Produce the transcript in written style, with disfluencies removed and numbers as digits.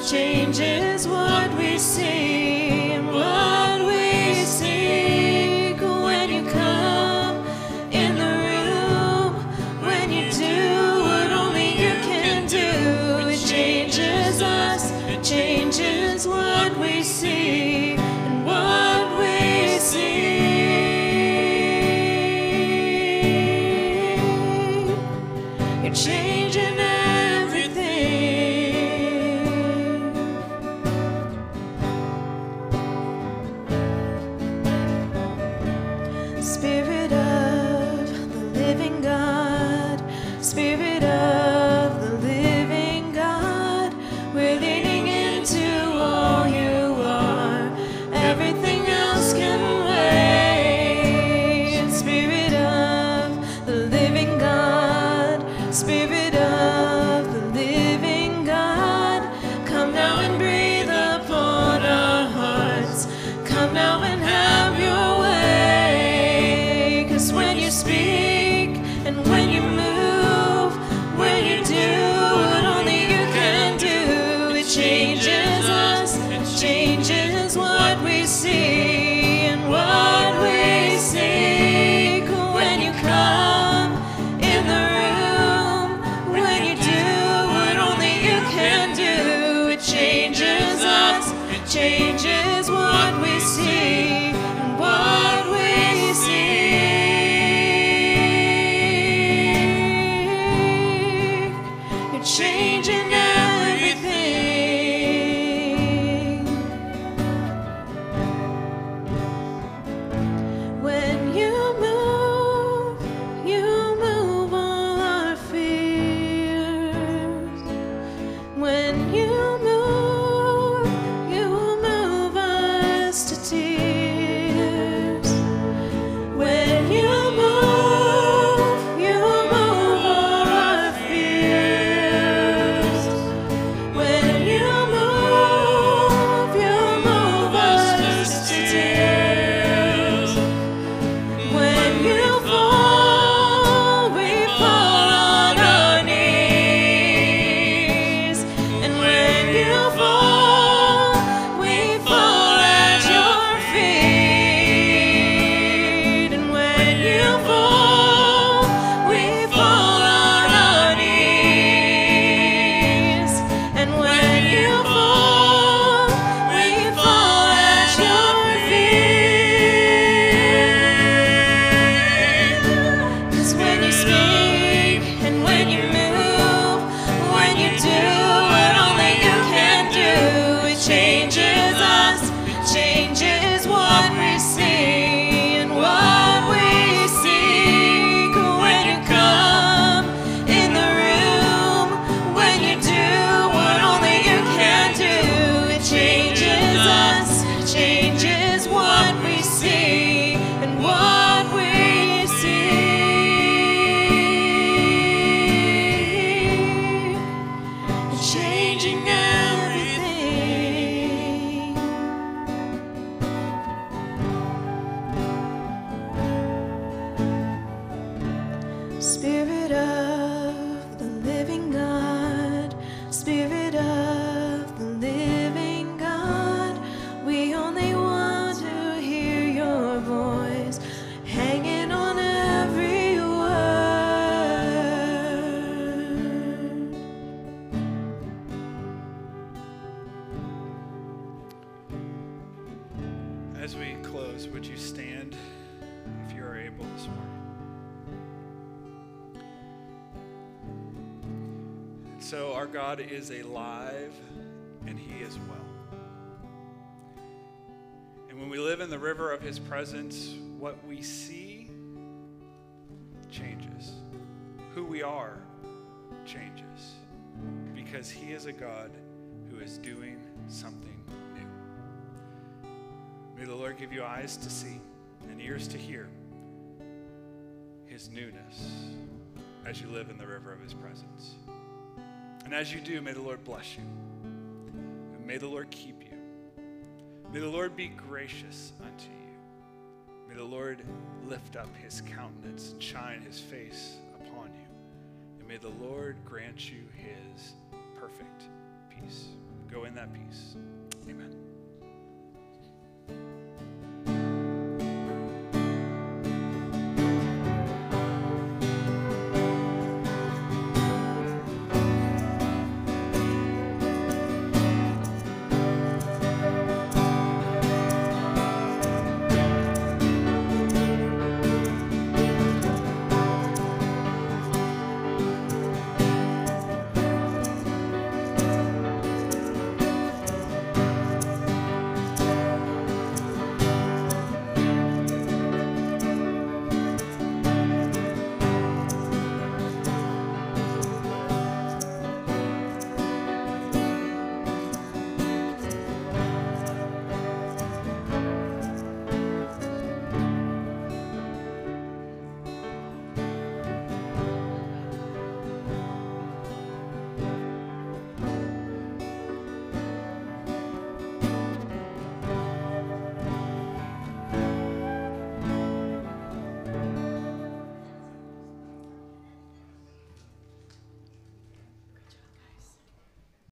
changes what we see and what we seek. When you come in the room, when you do what only you can do, it changes us, it changes what we see and what we see. You're changing Spirit of the living God, Spirit of the living God, we're leaning into all you are. Everything else can wait. Spirit of the living God, Spirit of the living God, come now and breathe upon our hearts. Come now and have your way. When you speak and when you move, when you do what only you can do, it changes us, it changes what we see and what we seek. When you come in the room, when you do what only you can do, it changes us, it changes what we see and what we see. Changing everything. When you move all our fears. When you move us to tears. When you move all our fears. When you move us to tears. When you fall, we fall on our knees. And when you fall, we fall at your feet. And when you fall, we fall on our knees. And when you fall, we fall at your feet. 'Cause when you speak and when you move, when you do what only you can do, it changes us, it changes what we see and what we seek. When you come in the room, when you do what only you can do, it changes us, it changes what we see and what we see. It's changing everything. Spirit of the living God, Spirit of the living God, we only want to hear your voice, hanging on every word. As we close, would you stand if you are able this morning? So our God is alive and he is well. And when we live in the river of his presence, what we see changes. Who we are changes. Because he is a God who is doing something new. May the Lord give you eyes to see and ears to hear his newness as you live in the river of his presence. And as you do, may the Lord bless you. And may the Lord keep you. May the Lord be gracious unto you. May the Lord lift up his countenance and shine his face upon you. And may the Lord grant you his perfect peace. Go in that peace. Amen.